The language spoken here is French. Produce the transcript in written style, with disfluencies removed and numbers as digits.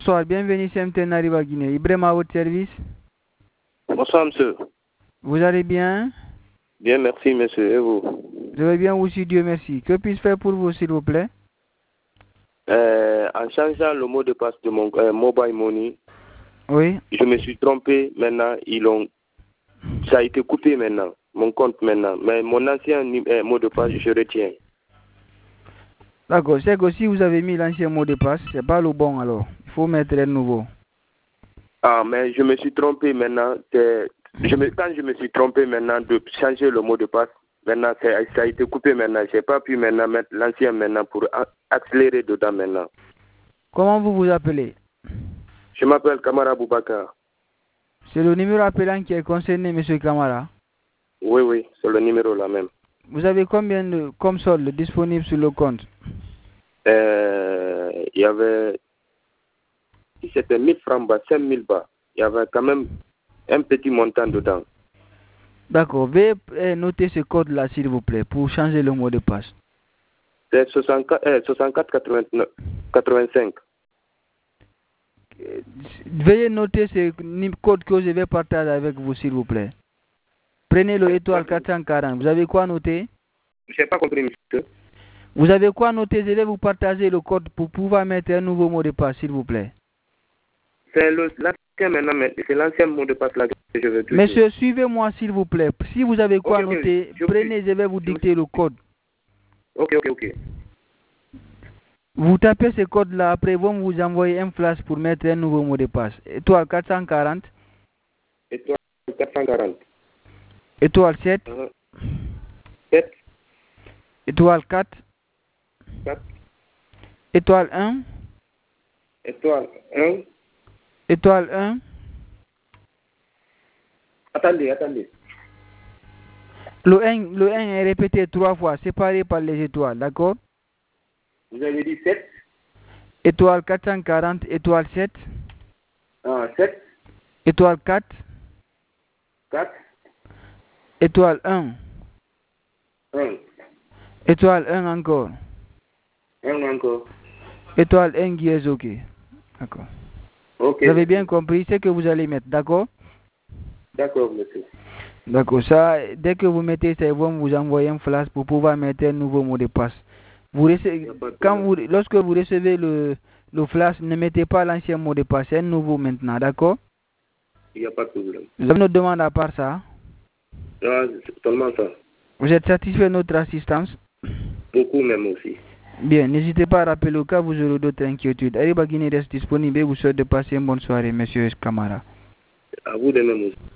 Bonsoir, bienvenue chez MTN Arriva Guinée. Ibrahim à votre service. Bonsoir, monsieur. Vous allez bien? Bien, merci, monsieur. Et vous? Je vais bien aussi, Dieu merci. Que puis-je faire pour vous, s'il vous plaît? En changeant le mot de passe de mon mobile money, Oui. je me suis trompé. Maintenant, ça a été coupé maintenant, mon compte maintenant. Mais mon ancien mot de passe, je retiens. D'accord, c'est que si vous avez mis l'ancien mot de passe, c'est pas le bon alors. Il faut mettre le nouveau. Ah, mais je me suis trompé maintenant. Quand je me suis trompé maintenant de changer le mot de passe, maintenant, ça a été coupé maintenant. Je n'ai pas pu maintenant mettre l'ancien maintenant pour accélérer dedans maintenant. Comment vous vous appelez? Je m'appelle Kamara Boubacar. C'est le numéro appelant qui est concerné, monsieur Kamara. Oui, c'est le numéro là même. Vous avez combien comme solde disponible sur le compte? Il y avait, si c'était 1000 francs bas, 5000 bas, il y avait quand même un petit montant dedans. D'accord, veuillez noter ce code-là, s'il vous plaît, pour changer le mot de passe. C'est 64 85. Veuillez noter ce code que je vais partager avec vous, s'il vous plaît. Prenez le étoile 440. Vous avez quoi noter? Je n'ai pas compris, monsieur. Vous avez quoi noter? Je vais vous partager le code pour pouvoir mettre un nouveau mot de passe, s'il vous plaît. C'est l'ancien maintenant, mais c'est l'ancien mot de passe là que je veux toujours. Monsieur, suivez-moi, s'il vous plaît. Si vous avez quoi noter, prenez, je vais vous dicter le code. Ok. Vous tapez ce code-là, après, vont vous envoyer un flash pour mettre un nouveau mot de passe. Étoile 440. Étoile 440. Étoile 7. 7. Étoile 4. 4. Étoile 1. Étoile 1. Étoile 1. Attendez. Le 1 est répété 3 fois, séparé par les étoiles, d'accord? Vous avez dit 7. Étoile 440, étoile 7. 7. Étoile 4. 4. Étoile 1. 1. Étoile 1 encore. 1 encore. Étoile 1 qui est OK. D'accord. Ok. Vous avez bien compris ce que vous allez mettre, d'accord? D'accord, monsieur. D'accord. Ça, dès que vous mettez ça, ils vont vous envoyer un flash pour pouvoir mettre un nouveau mot de passe. Lorsque vous recevez le flash, ne mettez pas l'ancien mot de passe, c'est un nouveau maintenant, d'accord? Il n'y a pas de problème. Vous avez une autre demande à part ça? Non, c'est seulement ça. Vous êtes satisfait de notre assistance? Beaucoup même aussi. Bien, n'hésitez pas à rappeler au cas où vous aurez d'autres inquiétudes. Arriva Guinée reste disponible et vous souhaite de passer une bonne soirée, monsieur Kamara. À vous de même aussi.